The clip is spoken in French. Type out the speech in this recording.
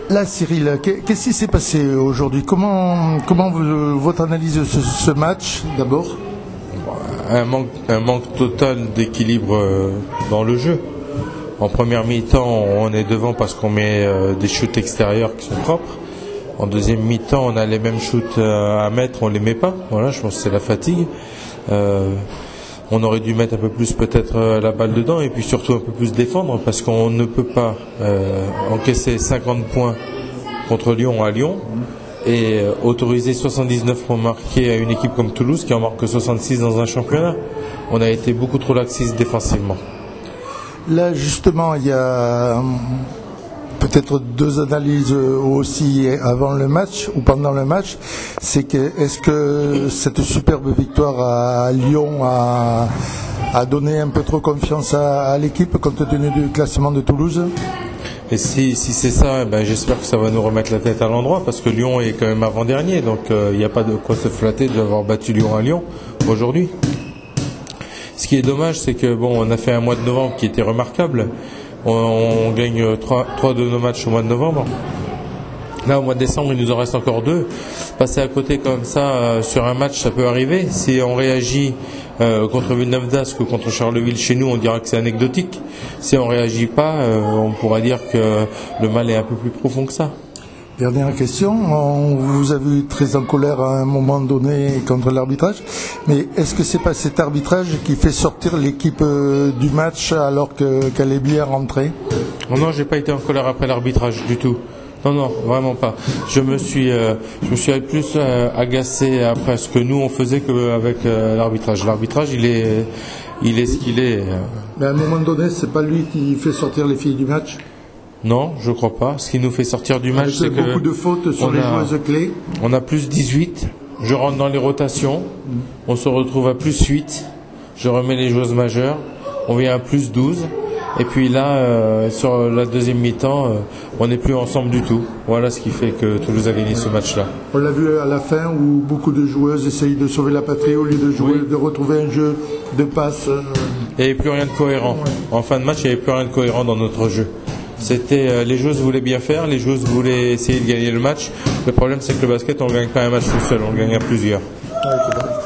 Là, Cyril, qu'est-ce qui s'est passé aujourd'hui? Comment votre analyse de ce match, d'abord? Un manque total d'équilibre dans le jeu. En première mi-temps, on est devant parce qu'on met des shoots extérieurs qui sont propres. En deuxième mi-temps, on a les mêmes shoots à mettre, on les met pas. Voilà, je pense que c'est la fatigue. On aurait dû mettre un peu plus peut-être la balle dedans et puis surtout un peu plus défendre parce qu'on ne peut pas encaisser 50 points contre Lyon à Lyon et autoriser 79 points marqués à une équipe comme Toulouse qui en marque que 66 dans un championnat. On a été beaucoup trop laxiste défensivement. Là, justement, il y a peut-être deux analyses aussi avant le match ou pendant le match. C'est que est-ce que cette superbe victoire à Lyon a donné un peu trop confiance à l'équipe compte tenu du classement de Toulouse? Et si c'est ça, j'espère que ça va nous remettre la tête à l'endroit parce que Lyon est quand même avant-dernier, donc il n'y a pas de quoi se flatter d'avoir battu Lyon à Lyon aujourd'hui. Ce qui est dommage, c'est que on a fait un mois de novembre qui était remarquable. On gagne 3 de nos matchs au mois de novembre. Là, au mois de décembre, il nous en reste encore 2. Passer à côté comme ça sur un match, ça peut arriver. Si on réagit contre Villeneuve d'Ascq ou contre Charleville chez nous, on dira que c'est anecdotique. Si on réagit pas, on pourra dire que le mal est un peu plus profond que ça. Dernière question, on vous a vu très en colère à un moment donné contre l'arbitrage, mais est-ce que c'est pas cet arbitrage qui fait sortir l'équipe du match alors qu'elle est bien rentrée? Non, j'ai pas été en colère après l'arbitrage du tout. Non, vraiment pas. Je me suis plus agacé après ce que nous on faisait qu'avec l'arbitrage. L'arbitrage, il est ce qu'il est. Mais à un moment donné, c'est pas lui qui fait sortir les filles du match? Non, je crois pas. Ce qui nous fait sortir du match, c'est que beaucoup de fautes sur les joueuses clés. On a plus 18. Je rentre dans les rotations. On se retrouve à plus 8. Je remets les joueuses majeures. On vient à plus 12. Et puis là, sur la deuxième mi-temps, on n'est plus ensemble du tout. Voilà ce qui fait que Toulouse a gagné ce match-là. On l'a vu à la fin où beaucoup de joueuses essayent de sauver la patrie au lieu de jouer, de retrouver un jeu de passe. Il n'y avait plus rien de cohérent. En fin de match, il n'y avait plus rien de cohérent dans notre jeu. C'était les joueuses voulaient bien faire, les joueuses voulaient essayer de gagner le match. Le problème, c'est que le basket, on gagne pas un match tout seul, on gagne à plusieurs.